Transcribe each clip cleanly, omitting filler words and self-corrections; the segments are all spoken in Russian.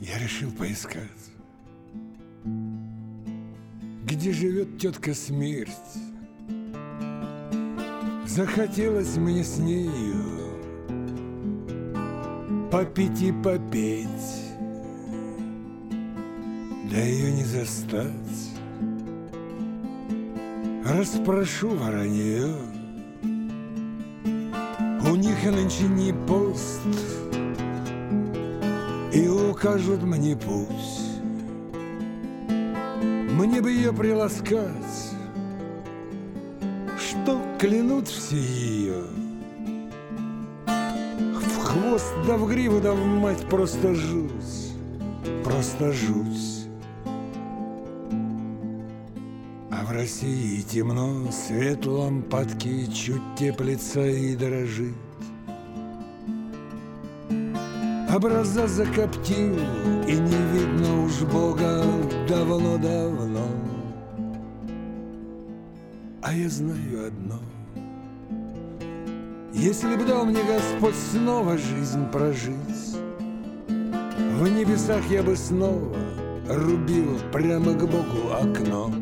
Я решил поискать, где живет тетка Смерть. Захотелось мне с нею попить и попеть, да ее не застать. Расспрошу воронье, у них нынче не пост, и укажут мне путь. Мне бы ее приласкать, что клянут все ее. В хвост да в гриву да в мать просто жуть, просто жуть. А в России темно, свет лампадки чуть теплится и дрожит. Образа закоптил, и не видно уж Бога давно-давно. А я знаю одно: если б дал мне Господь снова жизнь прожить, в небесах я бы снова рубил прямо к Богу окно.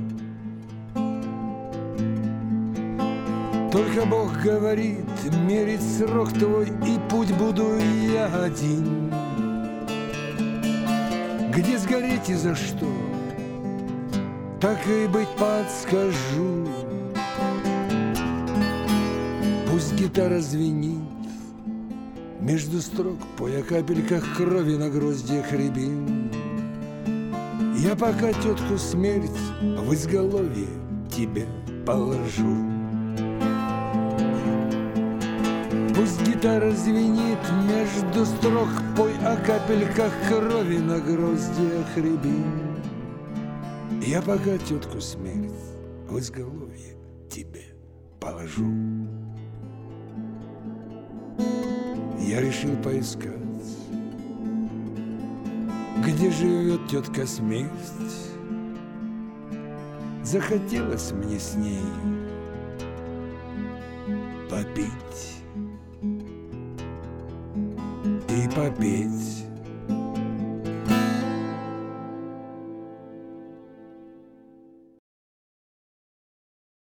Только Бог говорит, мерить срок твой, и путь буду я один. Где сгореть и за что, так и быть подскажу. Пусть гитара звенит, между строк пой о капельках крови на гроздьях рябин. Я пока тетку Смерть в изголовье тебе положу. Пусть гитара звенит, между строк пой о капельках крови на гроздьях рябин. Я пока тетку Смерть в изголовье тебе положу. Я решил поискать, где живет тетка Смерть. Захотелось мне с ней попить и попеть.